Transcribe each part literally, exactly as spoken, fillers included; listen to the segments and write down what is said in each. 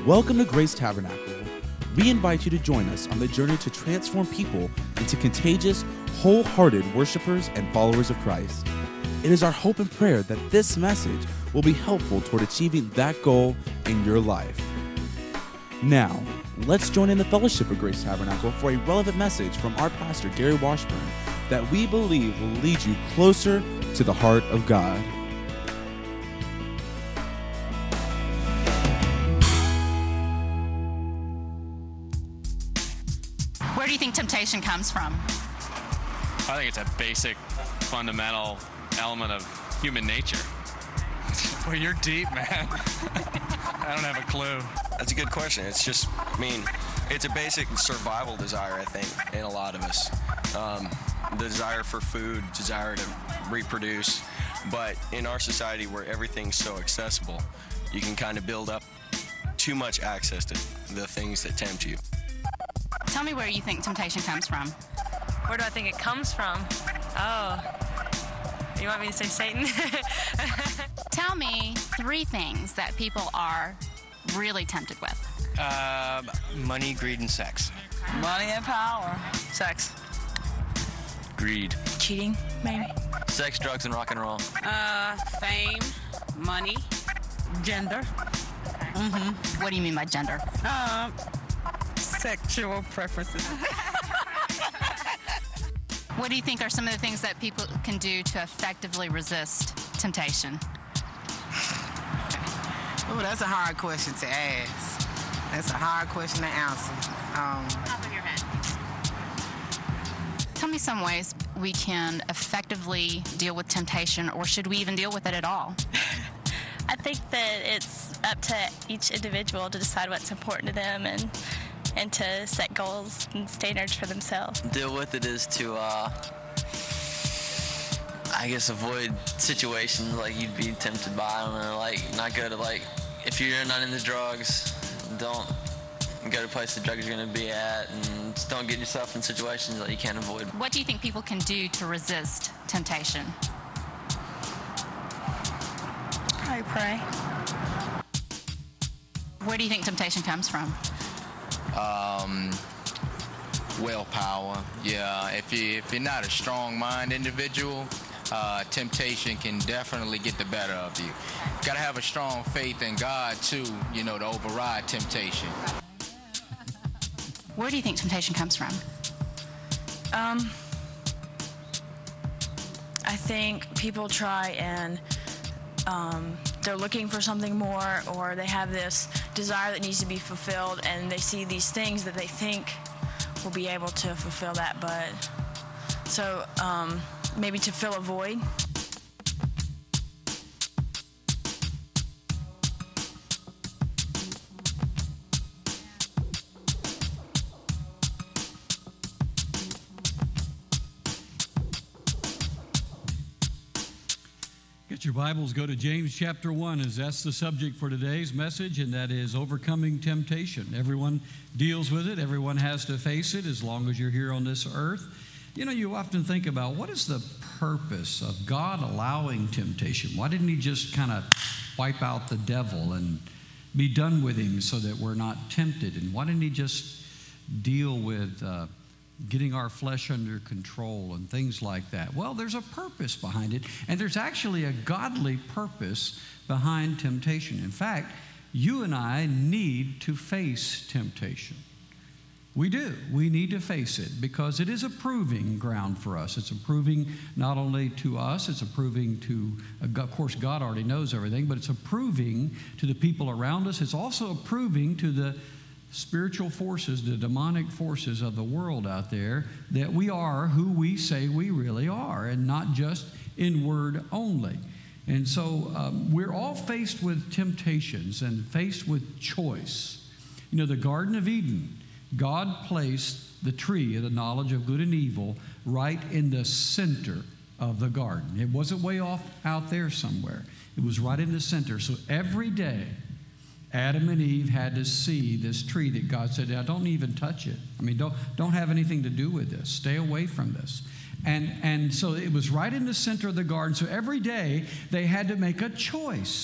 Welcome to Grace Tabernacle. We invite you to join us on the journey to transform people into contagious, wholehearted worshipers and followers of Christ. It is our hope and prayer that this message will be helpful toward achieving that goal in your life. Now, let's join in the fellowship of Grace Tabernacle for a relevant message from our pastor, Gary Washburn, that we believe will lead you closer to the heart of God. Where do you think temptation comes from? I think it's a basic, fundamental element of human nature. Well, you're deep, man. I don't have a clue. That's a good question. It's just, I mean, it's a basic survival desire, I think, in a lot of us. Um, the desire for food, desire to reproduce. But in our society where everything's so accessible, you can kind of build up too much access to the things that tempt you. Tell me where you think temptation comes from. Where do I think it comes from? Oh, you want me to say Satan? Tell me three things that people are really tempted with. Um, money, greed, and sex. Money and power. Sex. Greed. Cheating, maybe. Sex, drugs, and rock and roll. Uh, fame, money, gender. Mm-hmm. What do you mean by gender? Um, sexual preferences. What do you think are some of the things that people can do to effectively resist temptation? Oh, that's a hard question to ask. That's a hard question to answer. Um, Top of your head. Tell me some ways we can effectively deal with temptation, or should we even deal with it at all? I think that it's up to each individual to decide what's important to them and and to set goals and standards for themselves. Deal with it is to, uh, I guess, avoid situations like you'd be tempted by. I don't know, like, not go to, like, if you're not into drugs, don't go to a place the drugs are going to be at, and just don't get yourself in situations that you can't avoid. What do you think people can do to resist temptation? Probably pray. Where do you think temptation comes from? Um, willpower. Yeah, if you if you're not a strong-minded individual, uh, temptation can definitely get the better of you. Got to have a strong faith in God too, you know, to override temptation. Where do you think temptation comes from? Um, I think people try and um, they're looking for something more, or they have this desire that needs to be fulfilled, and they see these things that they think will be able to fulfill that, but so um, maybe to fill a void. Get your Bibles, go to James chapter one, as that's the subject for today's message, and that is overcoming temptation. Everyone deals with it. Everyone has to face it as long as you're here on this earth. You know, you often think about, what is the purpose of God allowing temptation? Why didn't he just kind of wipe out the devil and be done with him so that we're not tempted? And why didn't he just deal with uh, getting our flesh under control and things like that? Well, there's a purpose behind it, and there's actually a godly purpose behind temptation. In fact, you and I need to face temptation. We do. We need to face it because it is a proving ground for us. It's a proving not only to us, it's a proving to, of course, God already knows everything, but it's a proving to the people around us. It's also a proving to the spiritual forces, the demonic forces of the world out there, that we are who we say we really are, and not just in word only. And so um, we're all faced with temptations and faced with choice. You know, the Garden of Eden, God placed the tree of the knowledge of good and evil right in the center of the garden. It wasn't way off out there somewhere. It was right in the center. So every day, Adam and Eve had to see this tree that God said, now don't even touch it. I mean, don't, don't have anything to do with this. Stay away from this. And, and so it was right in the center of the garden. So every day they had to make a choice.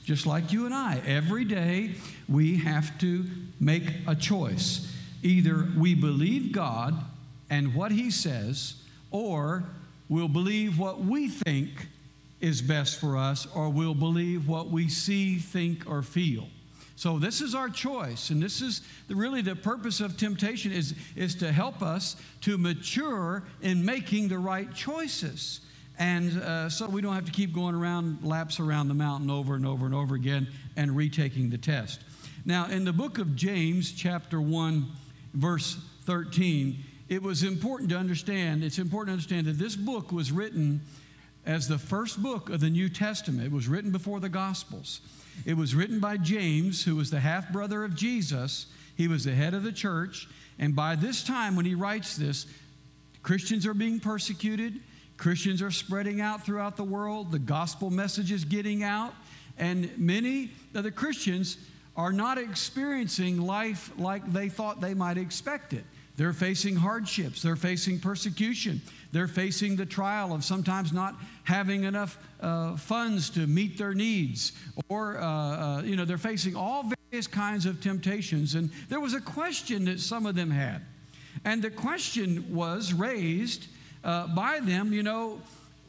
just like you and I. Every day we have to make a choice. Either we believe God and what He says, or we'll believe what we think is best for us, or we'll believe what we see, think, or feel. So this is our choice, and this is the, really the purpose of temptation is, is to help us to mature in making the right choices. And uh, so we don't have to keep going around, laps around the mountain over and over and over again and retaking the test. Now, in the book of James, chapter one, verse thirteen, it was important to understand, it's important to understand that this book was written as the first book of the New Testament. It was written before the Gospels. It was written by James, who was the half-brother of Jesus. He was the head of the church. And by this time, when he writes this, Christians are being persecuted. Christians are spreading out throughout the world. The gospel message is getting out. And many of the Christians are not experiencing life like they thought they might expect it. They're facing hardships. They're facing persecution. They're facing the trial of sometimes not having enough uh, funds to meet their needs. Or, uh, uh, you know, they're facing all various kinds of temptations. And there was a question that some of them had. And the question was raised uh, by them, you know,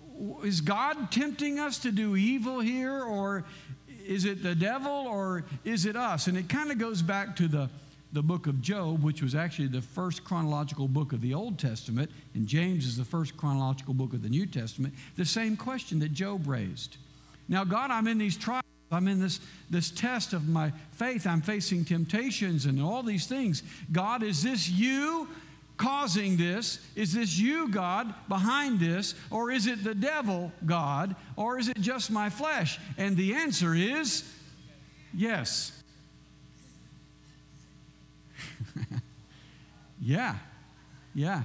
is God tempting us to do evil here? Or is it the devil? Or is it us? And it kind of goes back to the the book of Job, which was actually the first chronological book of the Old Testament, and James is the first chronological book of the New Testament, the same question that Job raised. Now, God, I'm in these trials. I'm in this, this test of my faith. I'm facing temptations and all these things. God, is this you causing this? Is this you, God, behind this? Or is it the devil, God? Or is it just my flesh? And the answer is yes. yeah, yeah,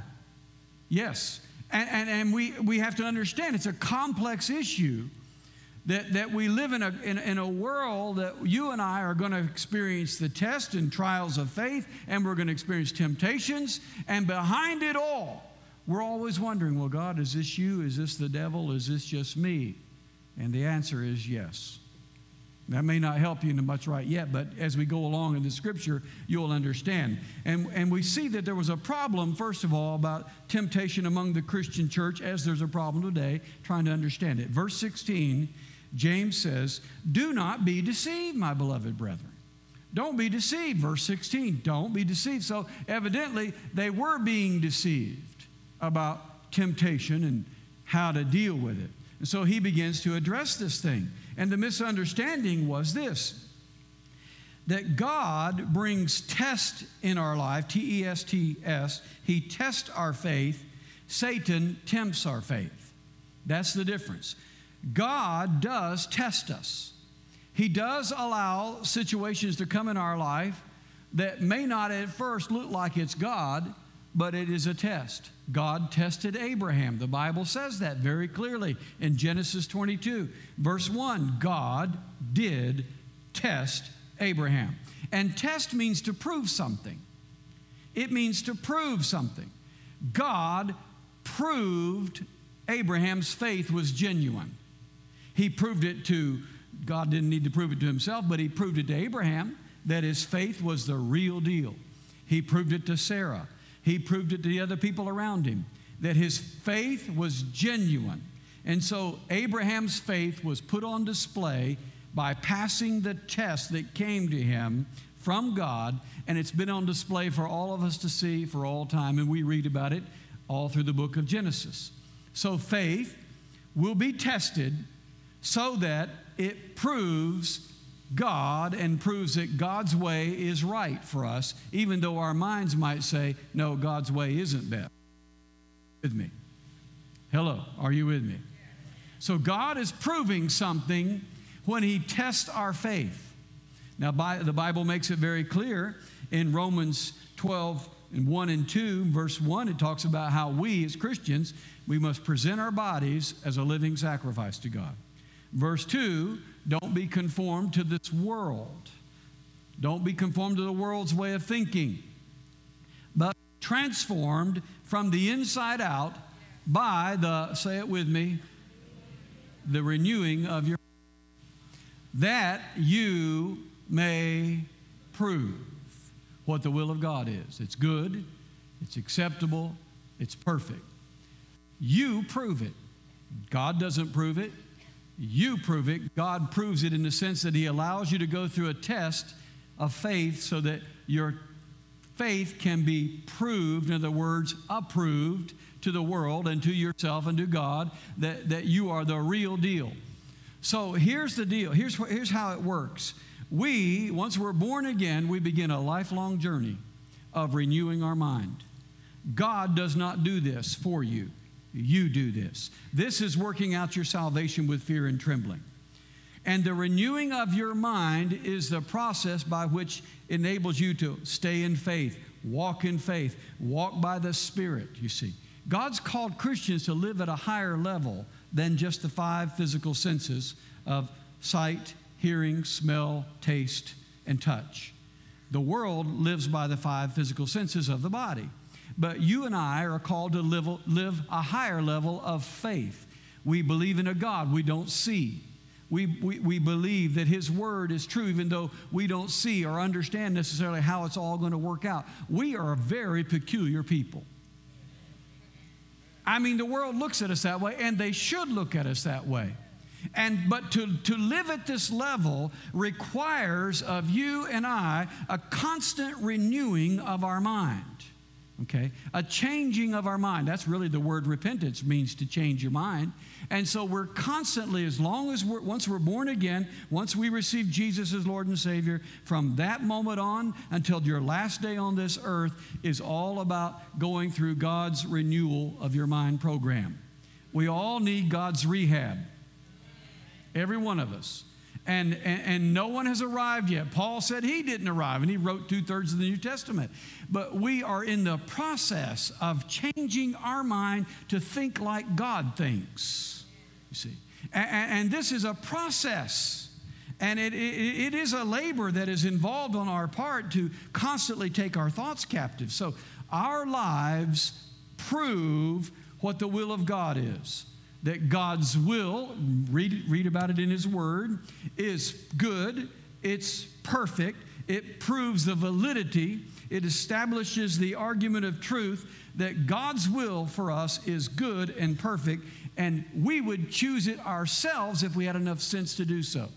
yes. And, and, and we, we have to understand it's a complex issue that, that we live in a, in, in a world that you and I are going to experience the test and trials of faith, and we're going to experience temptations. And behind it all, we're always wondering, well, God, is this you? Is this the devil? Is this just me? And the answer is yes. That may not help you much right yet, but as we go along in the Scripture, you'll understand. And, and we see that there was a problem, first of all, about temptation among the Christian church, as there's a problem today, trying to understand it. Verse sixteen, James says, do not be deceived, my beloved brethren. Don't be deceived. Verse sixteen, don't be deceived. So evidently, they were being deceived about temptation and how to deal with it. And so he begins to address this thing. And the misunderstanding was this, that God brings test in our life, T E S T S. He tests our faith. Satan tempts our faith. That's the difference. God does test us. He does allow situations to come in our life that may not at first look like it's God, but it is a test. God tested Abraham. The Bible says that very clearly in Genesis twenty-two. Verse one, God did test Abraham. And test means to prove something. It means to prove something. God proved Abraham's faith was genuine. He proved it to, God didn't need to prove it to himself, but he proved it to Abraham that his faith was the real deal. He proved it to Sarah. He proved it to the other people around him, that his faith was genuine. And so Abraham's faith was put on display by passing the test that came to him from God, and it's been on display for all of us to see for all time, and we read about it all through the book of Genesis. So faith will be tested so that it proves God and proves that God's way is right for us, even though our minds might say, no, God's way isn't best. With me? Hello, are you with me? So God is proving something when he tests our faith. Now, by, the Bible makes it very clear in Romans twelve and one and two, verse one, it talks about how we as Christians, we must present our bodies as a living sacrifice to God. Verse two, don't be conformed to this world. Don't be conformed to the world's way of thinking, but transformed from the inside out by the, say it with me, the renewing of your. that you may prove what the will of God is. It's good, it's acceptable, it's perfect. You prove it. God doesn't prove it. You prove it. God proves it in the sense that He allows you to go through a test of faith so that your faith can be proved, in other words, approved to the world and to yourself and to God, that, that you are the real deal. So here's the deal. Here's, here's how it works. We, once we're born again, we begin a lifelong journey of renewing our mind. God does not do this for you. You do this. This is working out your salvation with fear and trembling. And the renewing of your mind is the process by which enables you to stay in faith, walk in faith, walk by the Spirit, you see. God's called Christians to live at a higher level than just the five physical senses of sight, hearing, smell, taste, and touch. The world lives by the five physical senses of the body. But you and I are called to live, live a higher level of faith. We believe in a God we don't see. We, we, we believe that His Word is true, even though we don't see or understand necessarily how it's all going to work out. We are a very peculiar people. I mean, the world looks at us that way, and they should look at us that way. And but to, to live at this level requires of you and I a constant renewing of our mind. Okay? A changing of our mind. That's really the word repentance means, to change your mind. And so we're constantly, as long as we're, once we're born again, once we receive Jesus as Lord and Savior, from that moment on until your last day on this earth is all about going through God's renewal of your mind program. We all need God's rehab. Every one of us. And, and, and no one has arrived yet. Paul said he didn't arrive, and he wrote two-thirds of the New Testament. But we are in the process of changing our mind to think like God thinks, you see. And, and this is a process. And it, it, it is a labor that is involved on our part to constantly take our thoughts captive. So our lives prove what the will of God is. That God's will, read, read about it in His Word, is good, it's perfect, it proves the validity, it establishes the argument of truth that God's will for us is good and perfect, and we would choose it ourselves if we had enough sense to do so.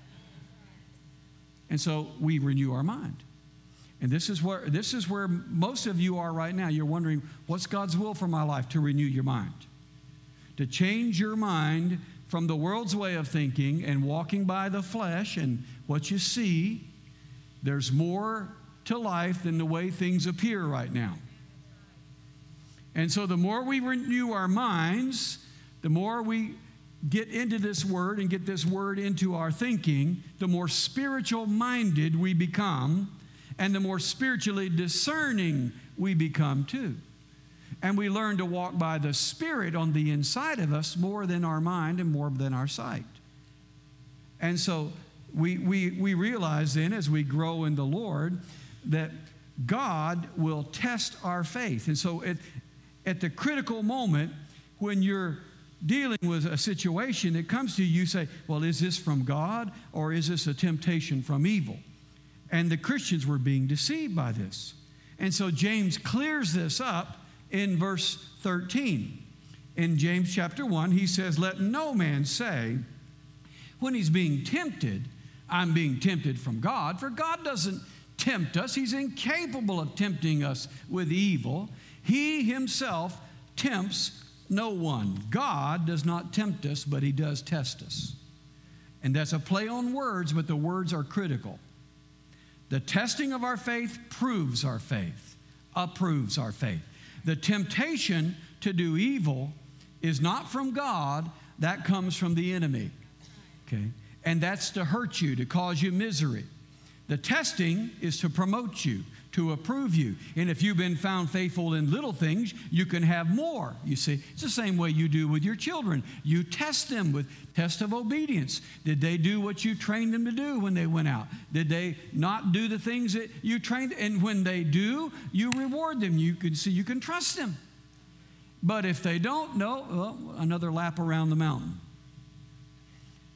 And so we renew our mind. And this is where, this is where most of you are right now. You're wondering, what's God's will for my life? To renew your mind. To change your mind from the world's way of thinking and walking by the flesh and what you see. There's more to life than the way things appear right now. And so the more we renew our minds, the more we get into this Word and get this Word into our thinking, the more spiritual minded we become, and the more spiritually discerning we become too. And we learn to walk by the Spirit on the inside of us more than our mind and more than our sight. And so we, we, we realize then, as we grow in the Lord, that God will test our faith. And so at, at the critical moment, when you're dealing with a situation that comes to you, you say, well, is this from God or is this a temptation from evil? And the Christians were being deceived by this. And so James clears this up in verse thirteen. In James chapter one, he says, let no man say, when he's being tempted, I'm being tempted from God. For God doesn't tempt us. He's incapable of tempting us with evil. He Himself tempts no one. God does not tempt us, but He does test us. And that's a play on words, but the words are critical. The testing of our faith proves our faith, approves our faith. The temptation to do evil is not from God. That comes from the enemy. Okay? And that's to hurt you, to cause you misery. The testing is to promote you, to approve you. And if you've been found faithful in little things, you can have more, you see. It's the same way you do with your children. You test them with test of obedience. Did they do what you trained them to do when they went out? Did they not do the things that you trained? And when they do, you reward them. You can see, you can trust them. But if they don't, no, well, another lap around the mountain.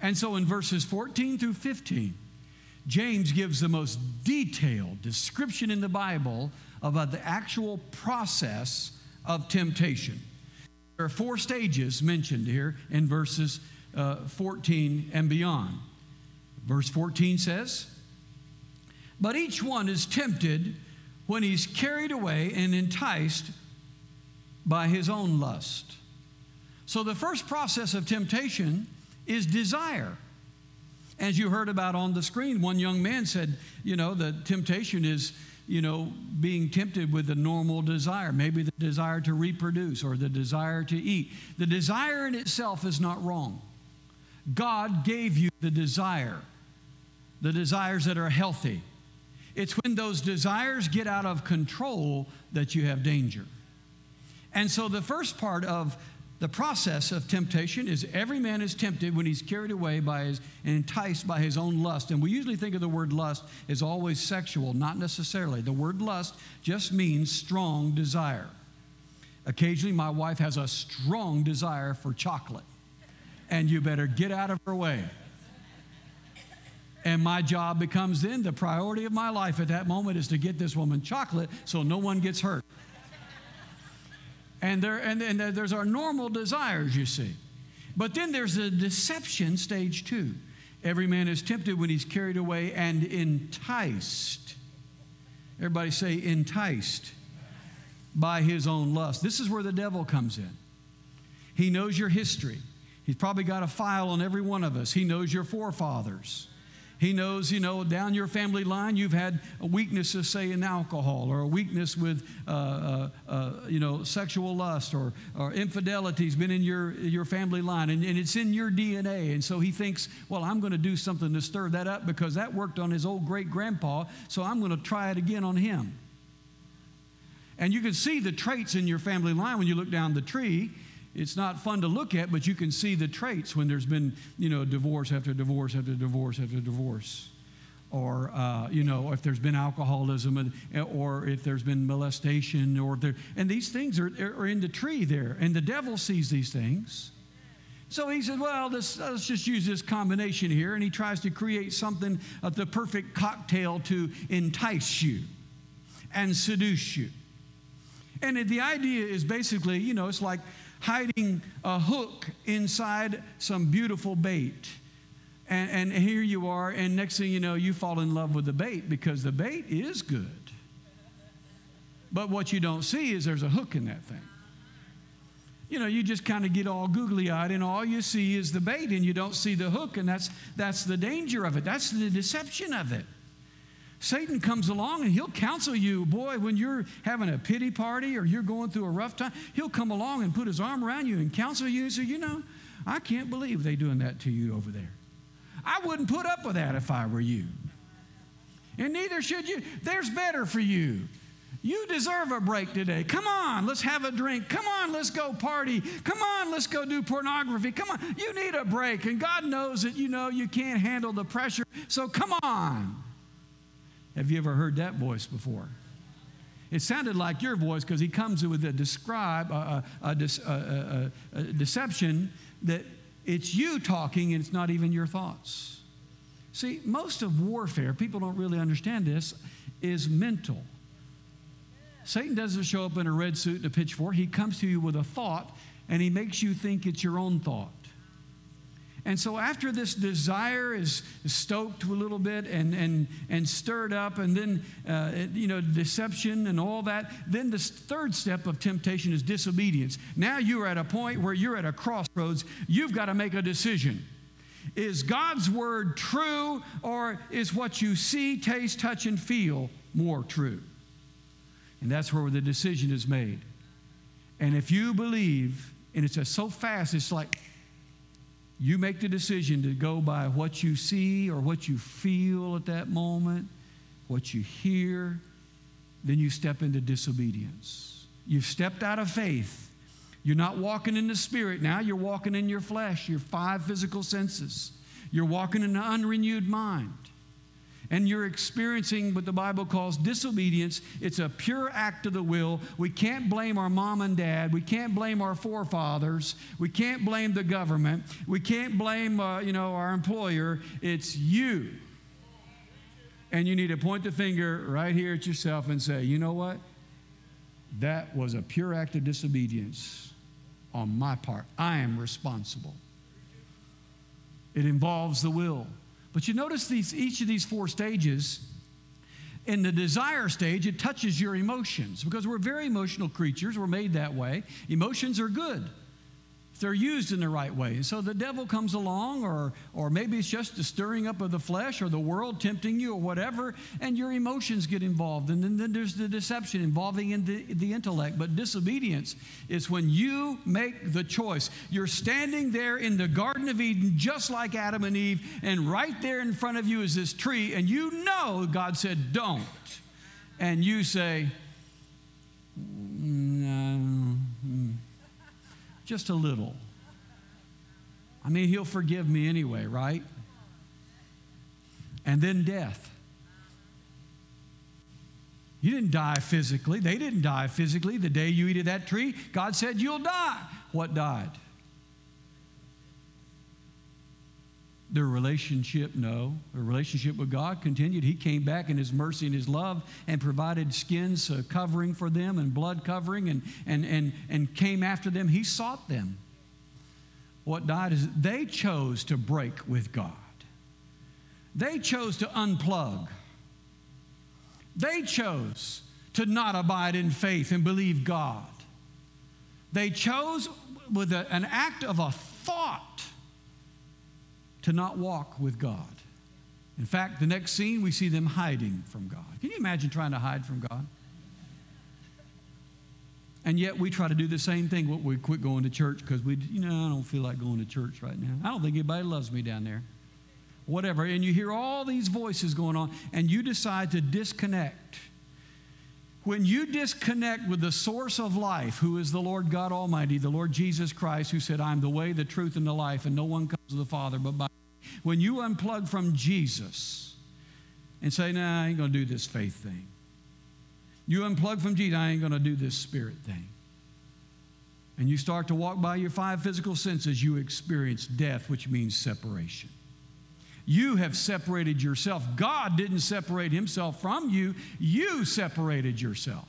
And so in verses fourteen through fifteen, James gives the most detailed description in the Bible about the actual process of temptation. There are four stages mentioned here in verses uh, fourteen and beyond. Verse fourteen says, "But each one is tempted when he's carried away and enticed by his own lust." So the first process of temptation is desire. As you heard about on the screen, one young man said, you know, the temptation is, you know, being tempted with a normal desire, maybe the desire to reproduce or the desire to eat. The desire in itself is not wrong. God gave you the desire, the desires that are healthy. It's when those desires get out of control that you have danger. And so the first part of the process of temptation is every man is tempted when he's carried away by his and enticed by his own lust. And we usually think of the word lust as always sexual, not necessarily. The word lust just means strong desire. Occasionally my wife has a strong desire for chocolate, and you better get out of her way. And my job becomes then, the priority of my life at that moment is to get this woman chocolate so no one gets hurt. And, there, and, and there's our normal desires, you see. But then there's a deception, stage two. Every man is tempted when he's carried away and enticed. Everybody say enticed by his own lust. This is where the devil comes in. He knows your history. He's probably got a file on every one of us. He knows your forefathers. He knows, you know, down your family line, you've had a weakness, say, in alcohol, or a weakness with, uh, uh, uh, you know, sexual lust, or, or infidelity's been in your, your family line, and, and it's in your D N A. And so he thinks, well, I'm going to do something to stir that up because that worked on his old great-grandpa, so I'm going to try it again on him. And you can see the traits in your family line when you look down the tree. It's not fun to look at, but you can see the traits when there's been, you know, divorce after divorce after divorce after divorce. Or, uh, you know, if there's been alcoholism, and, or if there's been molestation, or if there, and these things are, are in the tree there. And the devil sees these things. So he said, well, this, let's just use this combination here. And he tries to create something of the perfect cocktail to entice you and seduce you. And the idea is basically, you know, it's like hiding a hook inside some beautiful bait. And, and here you are, and next thing you know, you fall in love with the bait because the bait is good. But what you don't see is there's a hook in that thing. You know, you just kind of get all googly-eyed, and all you see is the bait, and you don't see the hook, and that's, that's the danger of it. That's the deception of it. Satan comes along and he'll counsel you. Boy, when you're having a pity party or you're going through a rough time, he'll come along and put his arm around you and counsel you and say, you know, I can't believe they're doing that to you over there. I wouldn't put up with that if I were you. And neither should you. There's better for you. You deserve a break today. Come on, let's have a drink. Come on, let's go party. Come on, let's go do pornography. Come on, you need a break. And God knows that, you know, you can't handle the pressure. So come on. Have you ever heard that voice before? It sounded like your voice because he comes with a describe a, a, a, a, a deception that it's you talking and it's not even your thoughts. See, most of warfare, people don't really understand this, is mental. Satan doesn't show up in a red suit and a pitchfork. He comes to you with a thought, and he makes you think it's your own thought. And so after this desire is stoked a little bit and, and, and stirred up, and then, uh, you know, deception and all that, then the third step of temptation is disobedience. Now you're at a point where you're at a crossroads. You've got to make a decision. Is God's word true, or is what you see, taste, touch, and feel more true? And that's where the decision is made. And if you believe, and it's just so fast, it's like, you make the decision to go by what you see or what you feel at that moment, what you hear, then you step into disobedience. You've stepped out of faith. You're not walking in the Spirit now. You're walking in your flesh, your five physical senses. You're walking in an unrenewed mind. and you're experiencing what the Bible calls disobedience, it's a pure act of the will. We can't blame our mom and dad. We can't blame our forefathers. We can't blame the government. We can't blame, uh, you know, our employer. It's you. And you need to point the finger right here at yourself and say, you know what? That was a pure act of disobedience on my part. I am responsible. It involves the will. But you notice these, each of these four stages, in the desire stage, it touches your emotions because we're very emotional creatures. We're made that way. Emotions are good if they're used in the right way. And so the devil comes along, or, or maybe it's just the stirring up of the flesh or the world tempting you or whatever, and your emotions get involved. And then, then there's the deception involving in the, the intellect. But disobedience is when you make the choice. You're standing there in the Garden of Eden just like Adam and Eve, and right there in front of you is this tree, and you know God said don't. And you say, no, just a little. I mean, he'll forgive me anyway, right? And then death. You didn't die physically. They didn't die physically. The day you eat of that tree, God said you'll die. What died? Their relationship, no. Their relationship with God continued. He came back in His mercy and His love and provided skins uh, covering for them and blood covering and, and, and, and came after them. He sought them. What died is they chose to break with God. They chose to unplug. They chose to not abide in faith and believe God. They chose with a, an act of a thought to not walk with God. In fact, the next scene, we see them hiding from God. Can you imagine trying to hide from God? And yet we try to do the same thing. We quit going to church because we, you know, I don't feel like going to church right now. I don't think anybody loves me down there. Whatever. And you hear all these voices going on, and you decide to disconnect. When you disconnect with the source of life, who is the Lord God Almighty, the Lord Jesus Christ, who said, I'm the way, the truth, and the life, and no one comes to the Father but by me. When you unplug from Jesus and say, nah, I ain't going to do this faith thing. You unplug from Jesus, I ain't going to do this spirit thing. And you start to walk by your five physical senses, you experience death, which means separation. You have separated yourself. God didn't separate Himself from you. You separated yourself.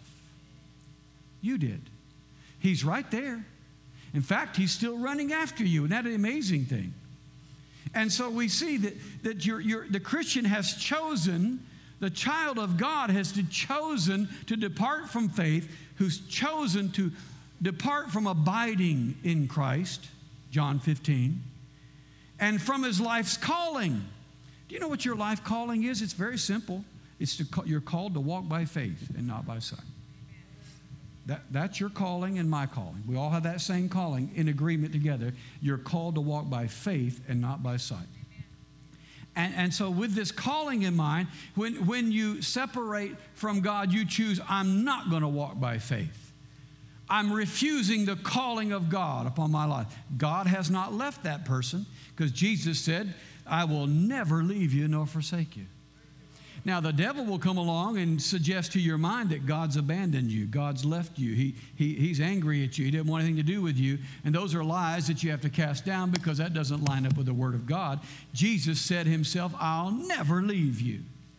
You did. He's right there. In fact, He's still running after you. And that's an amazing thing. And so we see that, that you're, you're, the Christian has chosen, the child of God has chosen to depart from faith, who's chosen to depart from abiding in Christ, John fifteen, and from his life's calling. Do you know what your life calling is? It's very simple. It's to, you're called to walk by faith and not by sight. That, that's your calling and my calling. We all have that same calling in agreement together. You're called to walk by faith and not by sight. And, and so with this calling in mind, when, when you separate from God, you choose, I'm not going to walk by faith. I'm refusing the calling of God upon my life. God has not left that person because Jesus said, I will never leave you nor forsake you. Now, the devil will come along and suggest to your mind that God's abandoned you. God's left you. He, he, he's angry at you. He didn't want anything to do with you. And those are lies that you have to cast down because that doesn't line up with the Word of God. Jesus said Himself, I'll never leave you.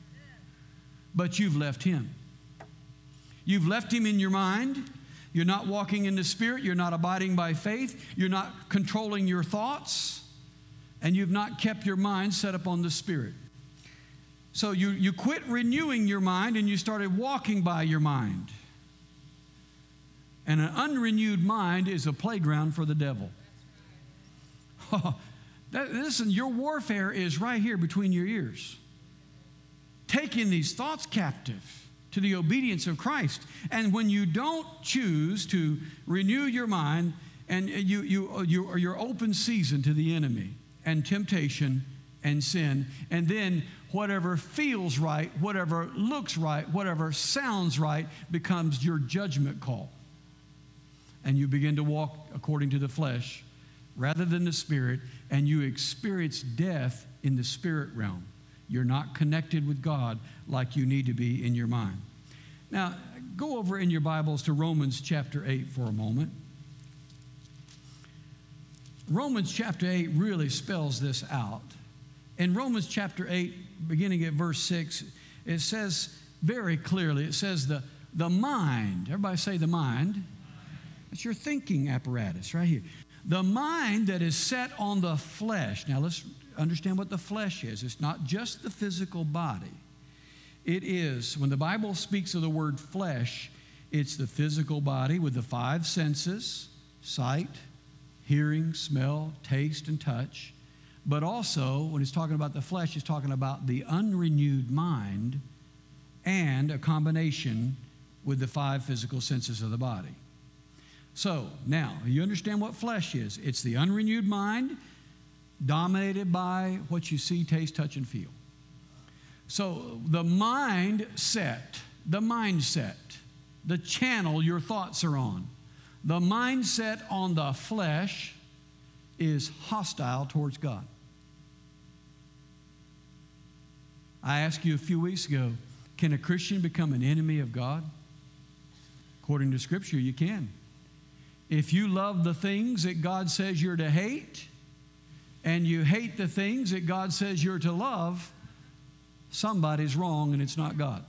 But you've left Him. You've left Him in your mind. You're not walking in the Spirit. You're not abiding by faith. You're not controlling your thoughts. And you've not kept your mind set upon the Spirit. So you, you quit renewing your mind and you started walking by your mind. And an unrenewed mind is a playground for the devil. Oh, that, listen, your warfare is right here between your ears. Taking these thoughts captive to the obedience of Christ. And when you don't choose to renew your mind, and you, you, you, you're open season to the enemy and temptation and sin, and then whatever feels right, whatever looks right, whatever sounds right becomes your judgment call. And you begin to walk according to the flesh rather than the Spirit, and you experience death in the spirit realm. You're not connected with God like you need to be in your mind. Now, go over in your Bibles to Romans chapter eight for a moment. Romans chapter eight really spells this out. In Romans chapter eight, beginning at verse six, it says very clearly, it says the, the mind, everybody say the mind. That's your thinking apparatus right here. The mind that is set on the flesh. Now let's understand what the flesh is. It's not just the physical body. It is, when the Bible speaks of the word flesh, it's the physical body with the five senses, sight, hearing, smell, taste, and touch. But also, when it's talking about the flesh, it's talking about the unrenewed mind and a combination with the five physical senses of the body. So, now, you understand what flesh is. It's the unrenewed mind dominated by what you see, taste, touch, and feel. So, the mindset, the mindset, the channel your thoughts are on, the mindset on the flesh is hostile towards God. I asked you a few weeks ago, can a Christian become an enemy of God? According to Scripture, you can. If you love the things that God says you're to hate, and you hate the things that God says you're to love, somebody's wrong and it's not God.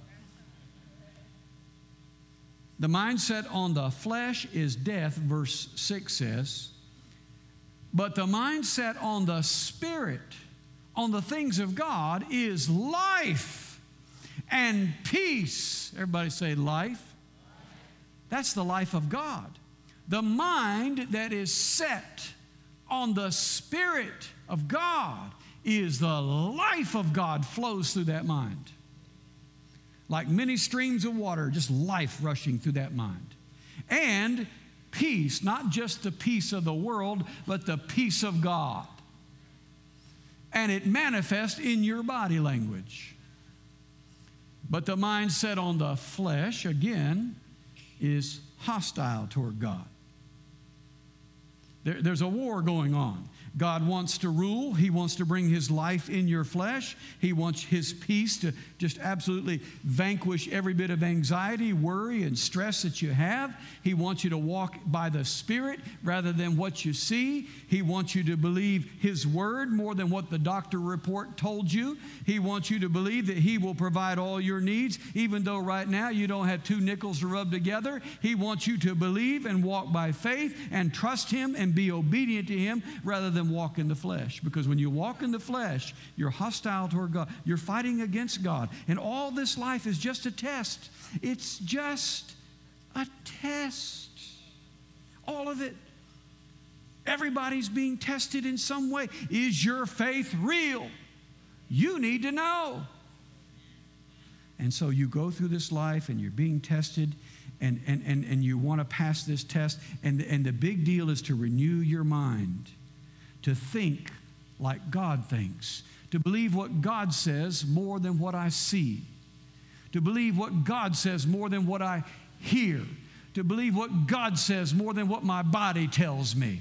The mindset on the flesh is death, verse six says. But the mindset on the spirit, on the things of God, is life and peace. Everybody say life. That's the life of God. The mind that is set on the Spirit of God is the life of God flows through that mind. Like many streams of water, just life rushing through that mind. And peace, not just the peace of the world, but the peace of God. And it manifests in your body language. But the mindset on the flesh, again, is hostile toward God. There, there's a war going on. God wants to rule. He wants to bring His life in your flesh. He wants His peace to just absolutely vanquish every bit of anxiety, worry, and stress that you have. He wants you to walk by the Spirit rather than what you see. He wants you to believe His word more than what the doctor report told you. He wants you to believe that He will provide all your needs, even though right now you don't have two nickels to rub together. He wants you to believe and walk by faith and trust Him and be obedient to Him rather than walk in the flesh. Because when you walk in the flesh, you're hostile toward God. You're fighting against God. And all this life is just a test. It's just a test. All of it. Everybody's being tested in some way. Is your faith real? You need to know. And so you go through this life and you're being tested. And, and, and, and you want to pass this test. And, and the big deal is to renew your mind. To think like God thinks. To believe what God says more than what I see. To believe what God says more than what I hear. To believe what God says more than what my body tells me.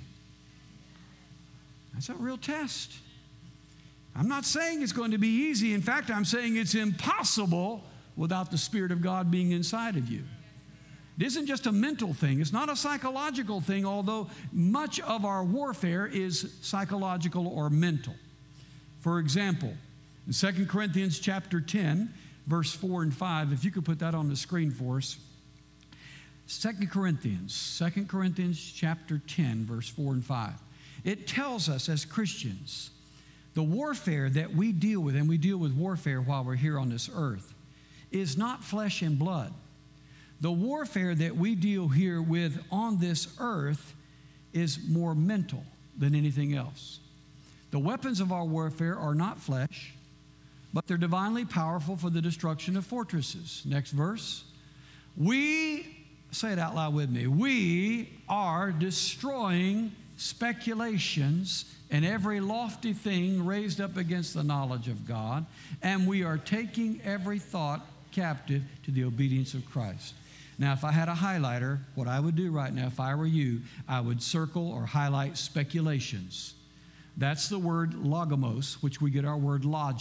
That's a real test. I'm not saying it's going to be easy. In fact, I'm saying it's impossible without the Spirit of God being inside of you. It isn't just a mental thing. It's not a psychological thing, although much of our warfare is psychological or mental. For example, in Second Corinthians chapter ten, verse four and five, if you could put that on the screen for us. Second Corinthians, Second Corinthians chapter ten, verse four and five. It tells us as Christians, the warfare that we deal with, and we deal with warfare while we're here on this earth, is not flesh and blood. The warfare that we deal here with on this earth is more mental than anything else. The weapons of our warfare are not flesh, but they're divinely powerful for the destruction of fortresses. Next verse. We, say it out loud with me, we are destroying speculations and every lofty thing raised up against the knowledge of God, and we are taking every thought captive to the obedience of Christ. Now, if I had a highlighter, what I would do right now, if I were you, I would circle or highlight speculations. That's the word logos, which we get our word logic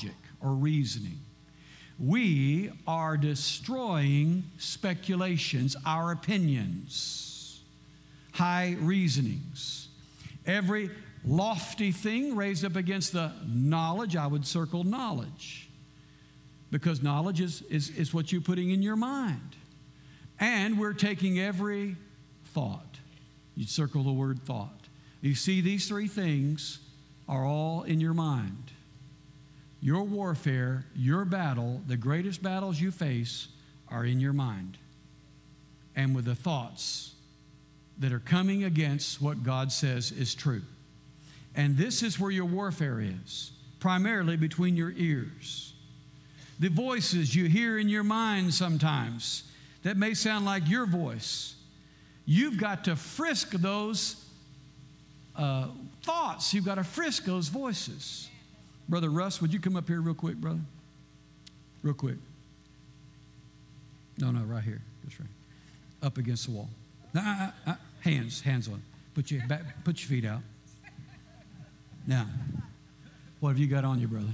or reasoning. We are destroying speculations, our opinions, high reasonings. Every lofty thing raised up against the knowledge, I would circle knowledge. Because knowledge is, is, is what you're putting in your mind. And we're taking every thought. You'd circle the word thought. You see, these three things are all in your mind. Your warfare, your battle, the greatest battles you face are in your mind. And with the thoughts that are coming against what God says is true. And this is where your warfare is, primarily between your ears. The voices you hear in your mind sometimes that may sound like your voice, you've got to frisk those uh, thoughts. You've got to frisk those voices. Brother Russ, would you come up here real quick, brother? Real quick. No, no, right here. Just right. Up against the wall. No, uh, uh, hands, hands on. Put your back, put your feet out. Now, what have you got on you, brother?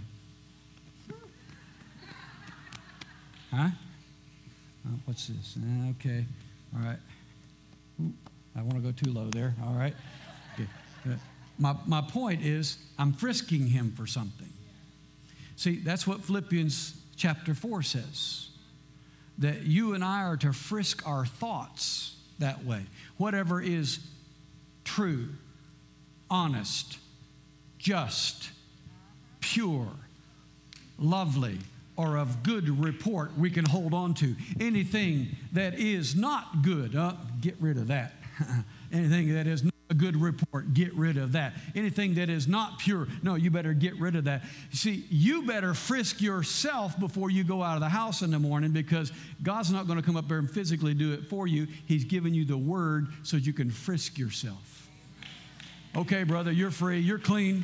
Huh? Oh, what's this? Uh, okay. All right. Ooh, I want to go too low there. All right. Okay. Uh, my, my point is, I'm frisking him for something. See, that's what Philippians chapter four says. That you and I are to frisk our thoughts that way. Whatever is true, honest, just, pure, lovely, or of good report we can hold on to. Anything that is not good, uh, get rid of that. Anything that is not a good report, get rid of that. Anything that is not pure, no, you better get rid of that. See, you better frisk yourself before you go out of the house in the morning, because God's not going to come up there and physically do it for you. He's given you the word so you can frisk yourself. Okay, brother, you're free. You're clean.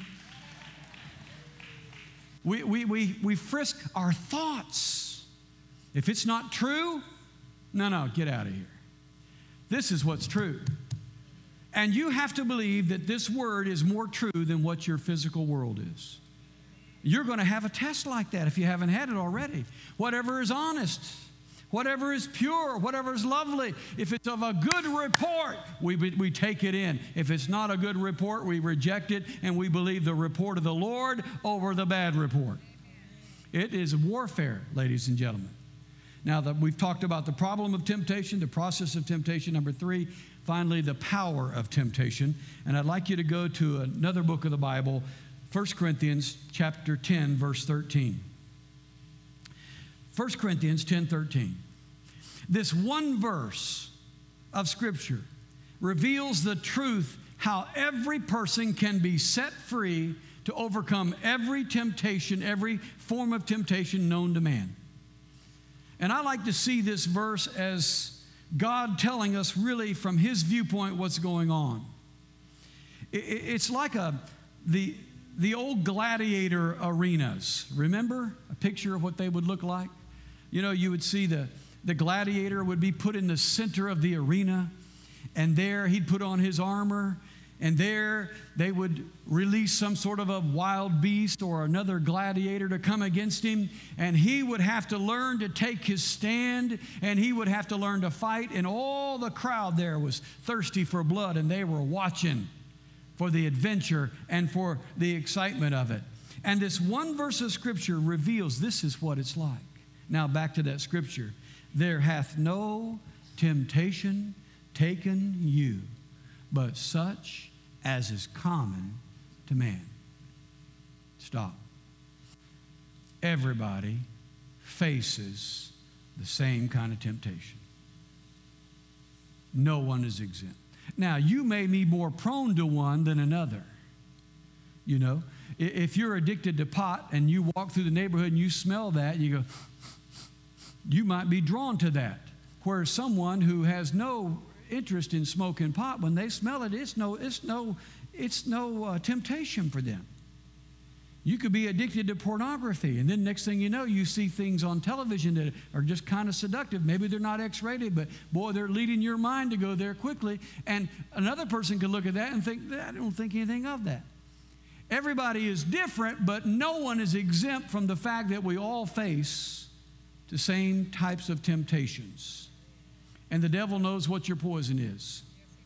We, we, we, we frisk our thoughts. If it's not true, no, no, get out of here. This is what's true. And you have to believe that this word is more true than what your physical world is. You're going to have a test like that if you haven't had it already. Whatever is honest, whatever is pure, whatever is lovely, if it's of a good report, we, we take it in. If it's not a good report, we reject it, and we believe the report of the Lord over the bad report. It is warfare, ladies and gentlemen. Now that we've talked about the problem of temptation, the process of temptation, number three, finally, the power of temptation. And I'd like you to go to another book of the Bible, First Corinthians chapter ten, verse thirteen. First Corinthians ten, thirteen. This one verse of Scripture reveals the truth how every person can be set free to overcome every temptation, every form of temptation known to man. And I like to see this verse as God telling us really from His viewpoint what's going on. It's like a the, the old gladiator arenas. Remember a picture of what they would look like? You know, you would see the, the gladiator would be put in the center of the arena, and there he'd put on his armor, and there they would release some sort of a wild beast or another gladiator to come against him, and he would have to learn to take his stand, and he would have to learn to fight, and all the crowd there was thirsty for blood, and they were watching for the adventure and for the excitement of it. And this one verse of Scripture reveals this is what it's like. Now back to that Scripture. There hath no temptation taken you, but such as is common to man. Stop. Everybody faces the same kind of temptation. No one is exempt. Now, you may be more prone to one than another. You know, if you're addicted to pot and you walk through the neighborhood and you smell that, you go, you might be drawn to that. Whereas someone who has no interest in smoking pot, when they smell it, it's no, it's no, it's no uh, temptation for them. You could be addicted to pornography, and then next thing you know, you see things on television that are just kind of seductive. Maybe they're not X-rated, but boy, they're leading your mind to go there quickly. And another person could look at that and think, I don't think anything of that. Everybody is different, but no one is exempt from the fact that we all face the same types of temptations. And the devil knows what your poison is.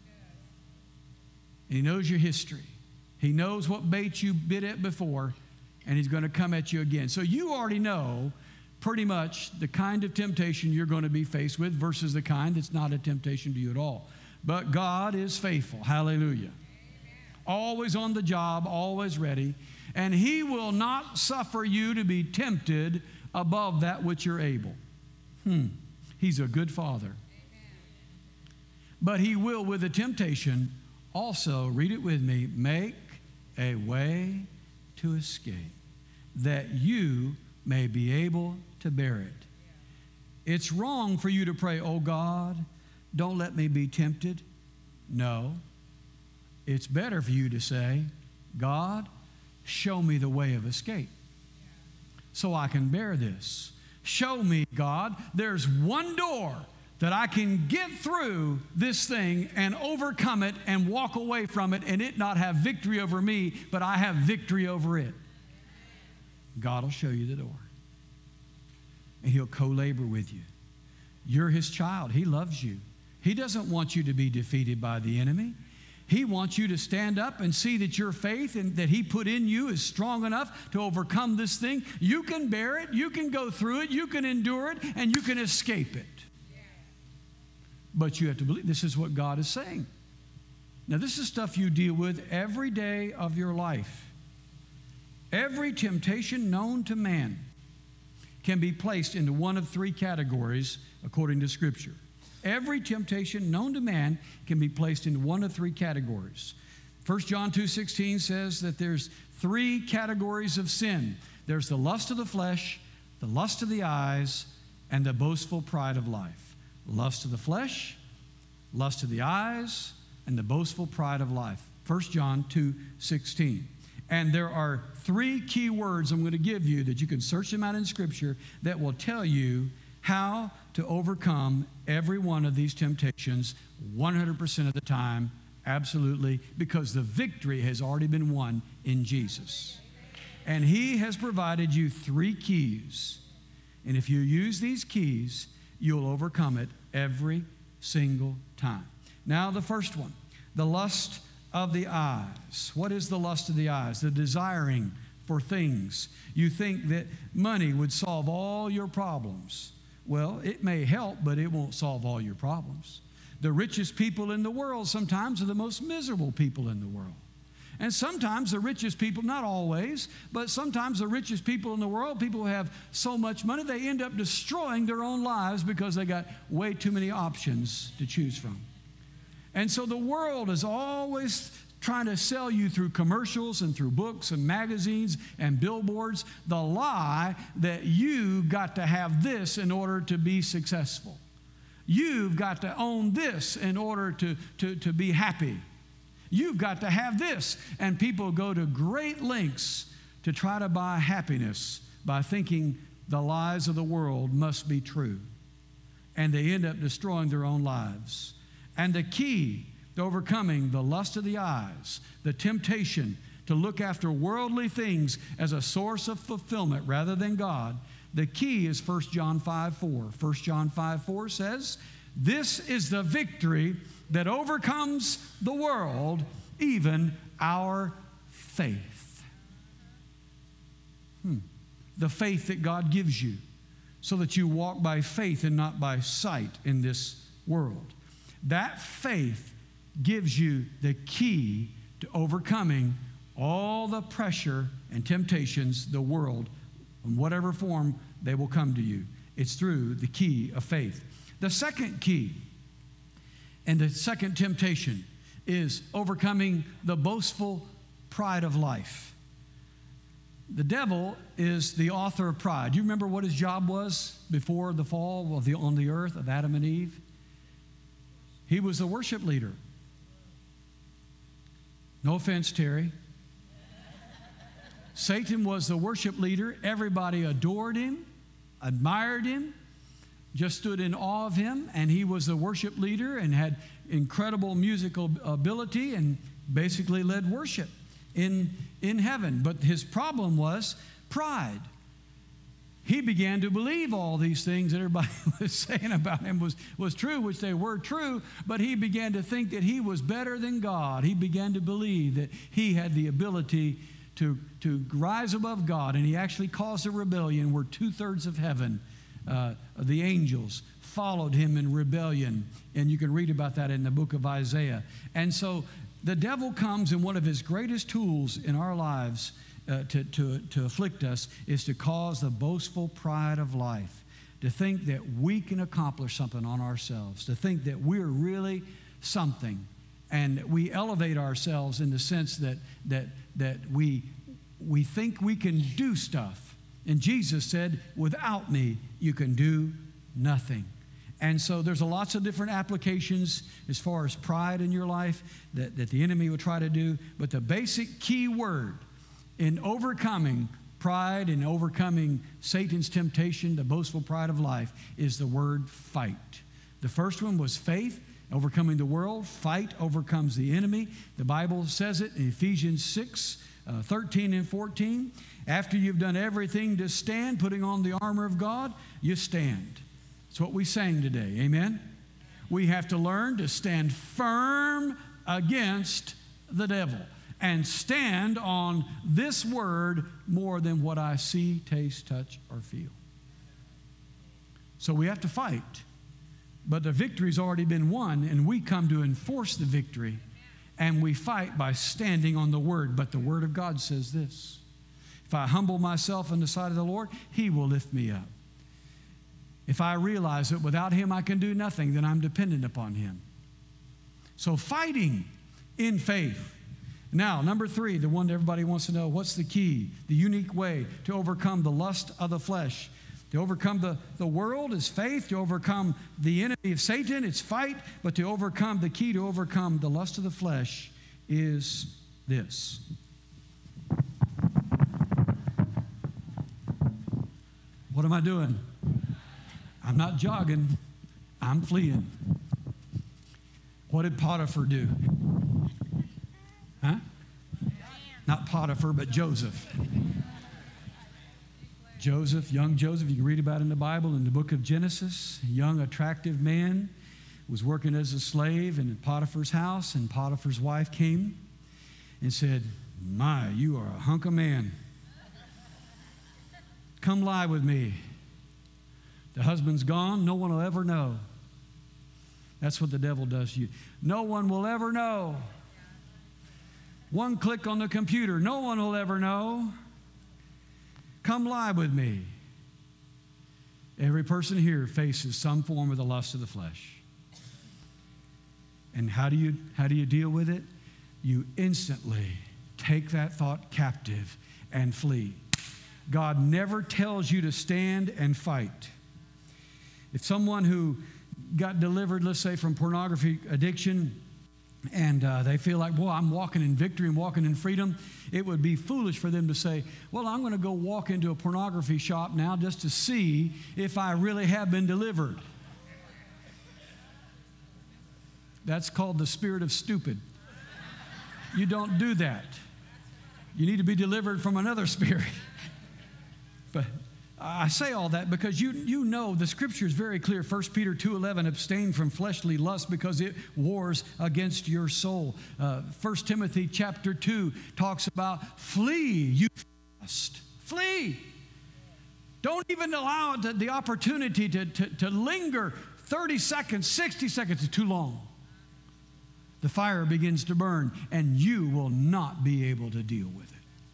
He knows your history. He knows what bait you bit at before, and he's going to come at you again. So you already know pretty much the kind of temptation you're going to be faced with versus the kind that's not a temptation to you at all. But God is faithful. Hallelujah. Always on the job, always ready. And he will not suffer you to be tempted above that which you're able. Hmm. He's a good father. But he will, with the temptation, also, read it with me, make a way to escape, that you may be able to bear it. It's wrong for you to pray, oh God, don't let me be tempted. No. It's better for you to say, God, show me the way of escape so I can bear this. Show me, God, there's one door that I can get through this thing and overcome it and walk away from it and it not have victory over me, but I have victory over it. God will show you the door. And he'll co-labor with you. You're his child. He loves you. He doesn't want you to be defeated by the enemy. He wants you to stand up and see that your faith and that he put in you is strong enough to overcome this thing. You can bear it. You can go through it. You can endure it. And you can escape it. But you have to believe this is what God is saying. Now, this is stuff you deal with every day of your life. Every temptation known to man can be placed into one of three categories according to Scripture. Every temptation known to man can be placed into one of three categories. First John two sixteen says that there's three categories of sin. There's the lust of the flesh, the lust of the eyes, and the boastful pride of life. Lust of the flesh, lust of the eyes, and the boastful pride of life. First John two sixteen. And there are three key words I'm going to give you that you can search them out in Scripture that will tell you how to overcome every one of these temptations one hundred percent of the time, absolutely, because the victory has already been won in Jesus. And he has provided you three keys. And if you use these keys, you'll overcome it every single time. Now, the first one, the lust of the eyes. What is the lust of the eyes? The desiring for things. You think that money would solve all your problems. Well, it may help, but it won't solve all your problems. The richest people in the world sometimes are the most miserable people in the world. And sometimes the richest people, not always, but sometimes the richest people in the world, people who have so much money, they end up destroying their own lives because they got way too many options to choose from. And so the world is always trying to sell you through commercials and through books and magazines and billboards the lie that you got to have this in order to be successful. You've got to own this in order to, to, to be happy. You've got to have this. And people go to great lengths to try to buy happiness by thinking the lies of the world must be true. And they end up destroying their own lives. And the key to overcoming the lust of the eyes, the temptation to look after worldly things as a source of fulfillment rather than God, the key is First John five four. First John five four says, "This is the victory that overcomes the world, even our faith." Hmm. The faith that God gives you so that you walk by faith and not by sight in this world. That faith gives you the key to overcoming all the pressure and temptations the world, in whatever form they will come to you. It's through the key of faith. The second key and the second temptation is overcoming the boastful pride of life. The devil is the author of pride. Do you remember what his job was before the fall of the, on the earth of Adam and Eve? He was the worship leader. No offense, Terry. Satan was the worship leader. Everybody adored him, admired him, just stood in awe of him, and he was the worship leader and had incredible musical ability and basically led worship. in, in heaven. But his problem was pride. He began to believe all these things that everybody was saying about him was, was true, which they were true, but he began to think that he was better than God. He began to believe that he had the ability to, to rise above God, and he actually caused a rebellion where two-thirds of heaven, uh, the angels, followed him in rebellion, and you can read about that in the book of Isaiah. And so the devil comes, and one of his greatest tools in our lives Uh, to, to, to afflict us is to cause the boastful pride of life, to think that we can accomplish something on ourselves, to think that we're really something, and we elevate ourselves in the sense that, that, that we, we think we can do stuff. And Jesus said, without me, you can do nothing. And so there's a lots of different applications as far as pride in your life that, that the enemy will try to do, but the basic key word in overcoming pride and overcoming Satan's temptation, the boastful pride of life, is the word fight. The first one was faith, overcoming the world. Fight overcomes the enemy. The Bible says it in Ephesians six, uh, thirteen and fourteen. After you've done everything to stand, putting on the armor of God, you stand. It's what we sang today. Amen? We have to learn to stand firm against the devil and stand on this word more than what I see, taste, touch, or feel. So we have to fight. But the victory's already been won, and we come to enforce the victory, and we fight by standing on the word. But the word of God says this: if I humble myself in the sight of the Lord, he will lift me up. If I realize that without him I can do nothing, then I'm dependent upon him. So fighting in faith. Now, number three, the one that everybody wants to know, what's the key, the unique way to overcome the lust of the flesh? To overcome the, the world is faith. To overcome the enemy of Satan, it's fight. But to overcome, the key to overcome the lust of the flesh is this. What am I doing? I'm not jogging. I'm fleeing. What did Potiphar do? Huh? Not Potiphar, but Joseph. Joseph, young Joseph, you can read about in the Bible in the book of Genesis. A young, attractive man was working as a slave in Potiphar's house, and Potiphar's wife came and said, "My, you are a hunk of man. Come lie with me." The husband's gone. No one will ever know. That's what the devil does to you. No one will ever know. One click on the computer, no one will ever know. Come lie with me. Every person here faces some form of the lust of the flesh. And how do you, how do you deal with it? You instantly take that thought captive and flee. God never tells you to stand and fight. If someone who got delivered, let's say, from pornography addiction, and uh, they feel like, boy, I'm walking in victory and walking in freedom, it would be foolish for them to say, well, I'm going to go walk into a pornography shop now just to see if I really have been delivered. That's called the spirit of stupid. You don't do that. You need to be delivered from another spirit. But I say all that because you, you know the Scripture is very clear. First Peter two eleven, abstain from fleshly lust because it wars against your soul. Uh, First Timothy chapter two talks about flee, you lust. Flee. Don't even allow it to, the opportunity to, to, to linger thirty seconds, sixty seconds is too long. The fire begins to burn, and you will not be able to deal with it.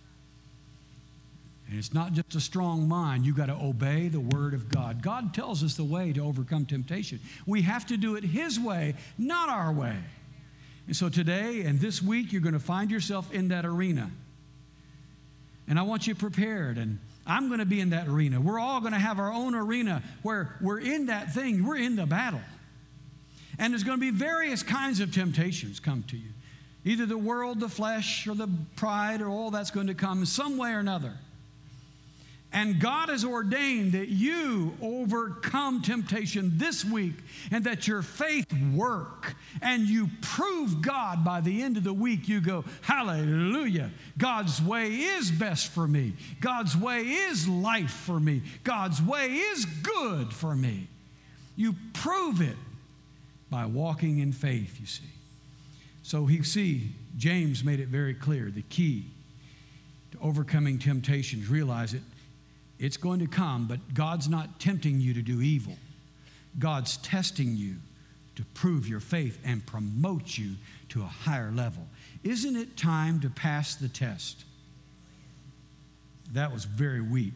And it's not just a strong mind. You've got to obey the Word of God. God tells us the way to overcome temptation. We have to do it His way, not our way. And so today and this week, you're going to find yourself in that arena. And I want you prepared. And I'm going to be in that arena. We're all going to have our own arena where we're in that thing. We're in the battle. And there's going to be various kinds of temptations come to you. Either the world, the flesh, or the pride, or all that's going to come in some way or another. And God has ordained that you overcome temptation this week and that your faith work. And you prove God by the end of the week. You go, hallelujah. God's way is best for me. God's way is life for me. God's way is good for me. You prove it by walking in faith, you see. So you see, James made it very clear. The key to overcoming temptations, realize it. It's going to come, but God's not tempting you to do evil. God's testing you to prove your faith and promote you to a higher level. Isn't it time to pass the test? That was very weak.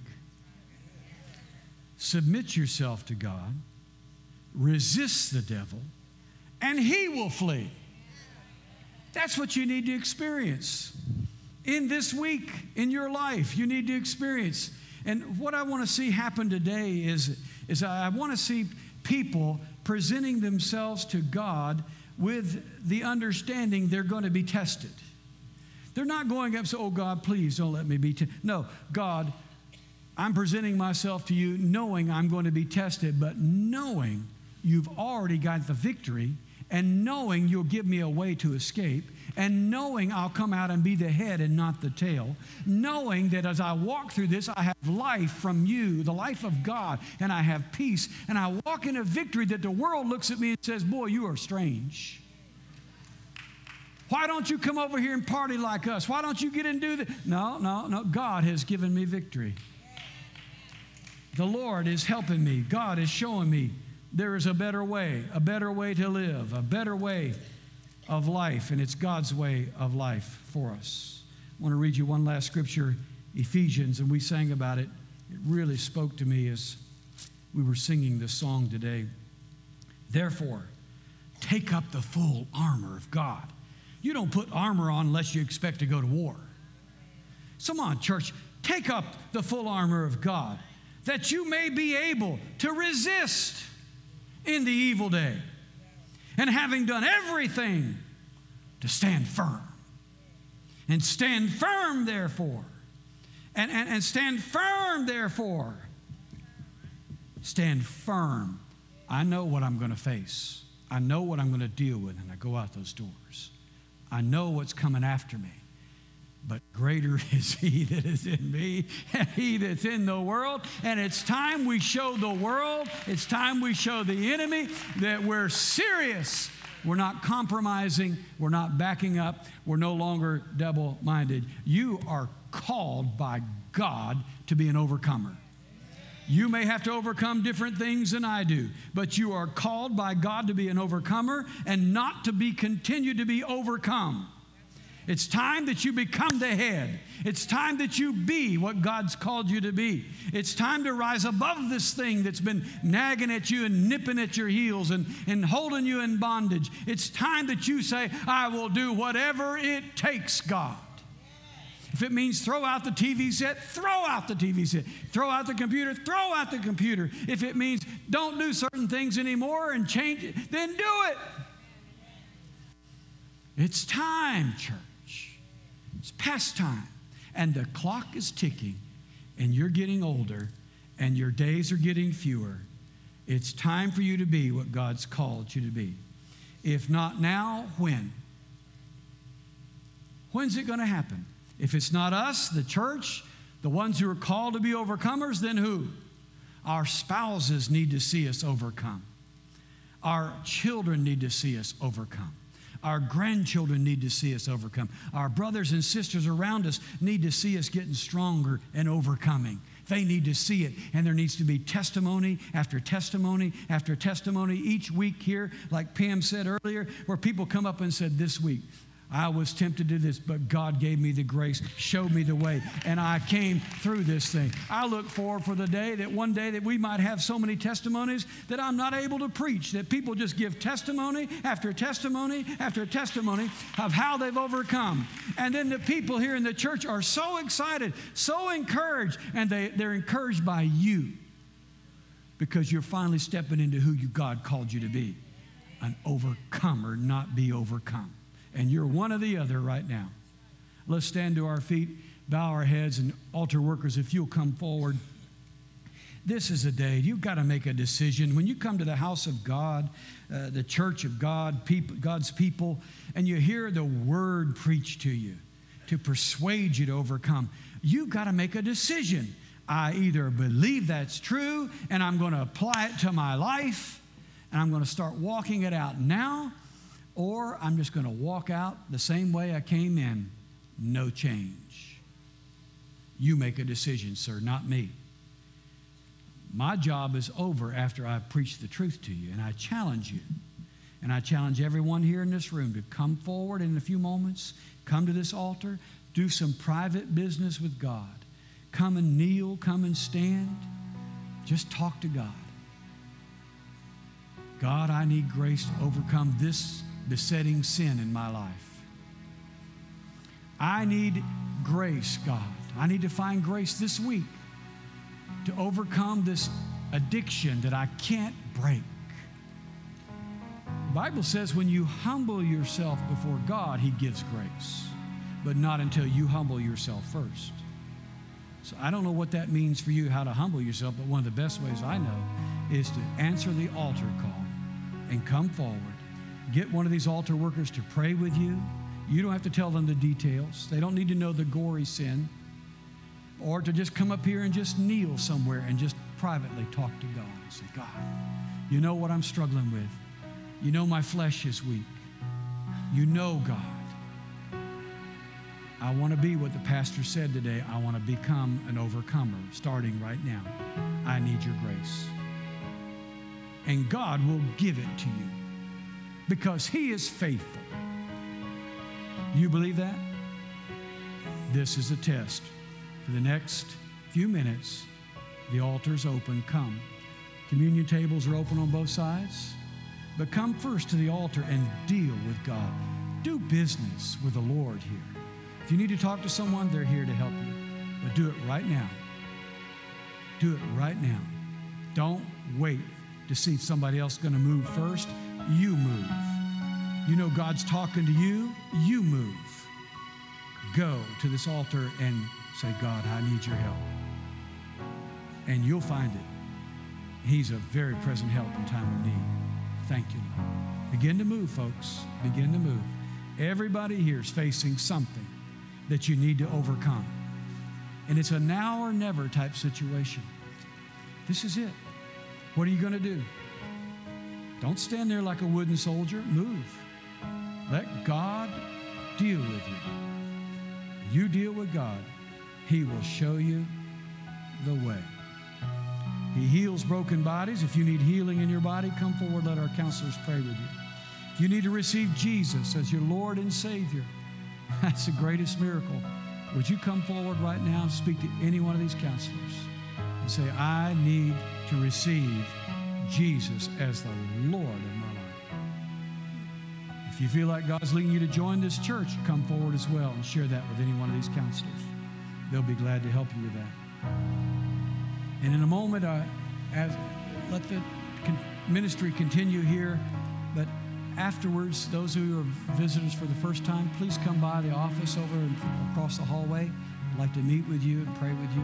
Submit yourself to God, resist the devil, and he will flee. That's what you need to experience. In this week, in your life, you need to experience. And what I want to see happen today is, is I want to see people presenting themselves to God with the understanding they're going to be tested. They're not going up and saying, oh, God, please don't let me be tested. No, God, I'm presenting myself to you knowing I'm going to be tested, but knowing you've already got the victory, and knowing you'll give me a way to escape, and knowing I'll come out and be the head and not the tail, knowing that as I walk through this, I have life from you, the life of God, and I have peace, and I walk in a victory that the world looks at me and says, boy, you are strange. Why don't you come over here and party like us? Why don't you get and do that? No, no, no. God has given me victory. The Lord is helping me. God is showing me there is a better way, a better way to live, a better way of life, and it's God's way of life for us. I want to read you one last scripture, Ephesians, and we sang about it. It really spoke to me as we were singing this song today. Therefore, take up the full armor of God. You don't put armor on unless you expect to go to war. Come on, church, take up the full armor of God, that you may be able to resist in the evil day, and having done everything, to stand firm. And stand firm, therefore. And, and, and stand firm, therefore. Stand firm. I know what I'm going to face. I know what I'm going to deal with when I go out those doors. I know what's coming after me. But greater is he that is in me and he that's in the world. And it's time we show the world, it's time we show the enemy that we're serious. We're not compromising. We're not backing up. We're no longer double-minded. You are called by God to be an overcomer. You may have to overcome different things than I do, but you are called by God to be an overcomer and not to be continued to be overcome. It's time that you become the head. It's time that you be what God's called you to be. It's time to rise above this thing that's been nagging at you and nipping at your heels and, and holding you in bondage. It's time that you say, I will do whatever it takes, God. If it means throw out the T V set, throw out the T V set. Throw out the computer, throw out the computer. If it means don't do certain things anymore and change it, then do it. It's time, church. It's past time, and the clock is ticking, and you're getting older, and your days are getting fewer. It's time for you to be what God's called you to be. If not now, when? When's it going to happen? If it's not us, the church, the ones who are called to be overcomers, then who? Our spouses need to see us overcome. Our children need to see us overcome. Our grandchildren need to see us overcome. Our brothers and sisters around us need to see us getting stronger and overcoming. They need to see it. And there needs to be testimony after testimony after testimony each week here, like Pam said earlier, where people come up and said, this week, I was tempted to do this, but God gave me the grace, showed me the way, and I came through this thing. I look forward for the day that one day that we might have so many testimonies that I'm not able to preach, that people just give testimony after testimony after testimony of how they've overcome. And then the people here in the church are so excited, so encouraged, and they, they're encouraged by you because you're finally stepping into who you, God called you to be, an overcomer, not be overcome. And you're one or the other right now. Let's stand to our feet. bow our heads, and altar workers, if you'll come forward. This is a day you've got to make a decision. When you come to the house of God, uh, the church of God, people, God's people, and you hear the word preached to you to persuade you to overcome, you've got to make a decision. I either believe that's true and I'm going to apply it to my life and I'm going to start walking it out now, or I'm just going to walk out the same way I came in, no change. You make a decision, sir, not me. My job is over after I've preached the truth to you, and I challenge you. And I challenge everyone here in this room to come forward in a few moments, come to this altar, do some private business with God. Come and kneel, come and stand. Just talk to God. God, I need grace to overcome this besetting sin in my life. I need grace, God. I need to find grace this week to overcome this addiction that I can't break. The Bible says when you humble yourself before God, He gives grace, but not until you humble yourself first. So I don't know what that means for you, how to humble yourself, but one of the best ways I know is to answer the altar call and come forward. Get one of these altar workers to pray with you. You don't have to tell them the details. They don't need to know the gory sin. Or to just come up here and just kneel somewhere and just privately talk to God and say, God, you know what I'm struggling with. You know my flesh is weak. You know, God, I want to be what the pastor said today. I want to become an overcomer starting right now. I need your grace. And God will give it to you because He is faithful. You believe that? This is a test. For the next few minutes, the altar's open. Come. Communion tables are open on both sides. But come first to the altar and deal with God. Do business with the Lord here. If you need to talk to someone, they're here to help you. But do it right now. Do it right now. Don't wait to see if somebody else is going to move first. You move. You know God's talking to you. You move. Go to this altar and say, God, I need your help. And you'll find it. He's a very present help in time of need. Thank you, Lord. Begin to move, folks. Begin to move. Everybody here is facing something that you need to overcome. And it's a now or never type situation. This is it. What are you going to do? Don't stand there like a wooden soldier. Move. Let God deal with you. You deal with God. He will show you the way. He heals broken bodies. If you need healing in your body, come forward. Let our counselors pray with you. If you need to receive Jesus as your Lord and Savior, that's the greatest miracle. Would you come forward right now and speak to any one of these counselors and say, I need to receive Jesus as the Lord in my life. If you feel like God's leading you to join this church, come forward as well and share that with any one of these counselors. They'll be glad to help you with that. And in a moment, uh, as let the con- ministry continue here, but afterwards, those who are visitors for the first time, please come by the office over and across the hallway. I'd like to meet with you and pray with you.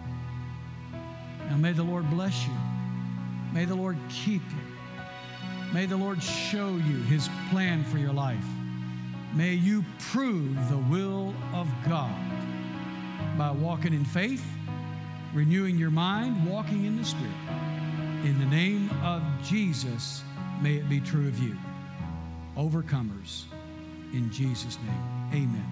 Now, may the Lord bless you. May the Lord keep you. May the Lord show you His plan for your life. May you prove the will of God by walking in faith, renewing your mind, walking in the Spirit. In the name of Jesus, may it be true of you. Overcomers, in Jesus' name, amen.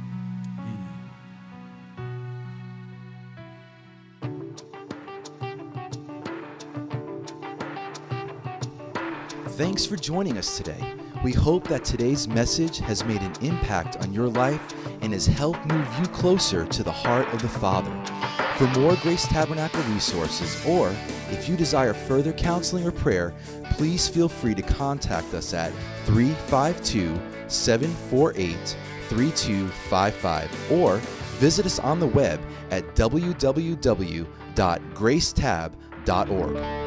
Thanks for joining us today. We hope that today's message has made an impact on your life and has helped move you closer to the heart of the Father. For more Grace Tabernacle resources, or if you desire further counseling or prayer, please feel free to contact us at three five two, seven four eight, three two five five or visit us on the web at w w w dot grace tab dot org.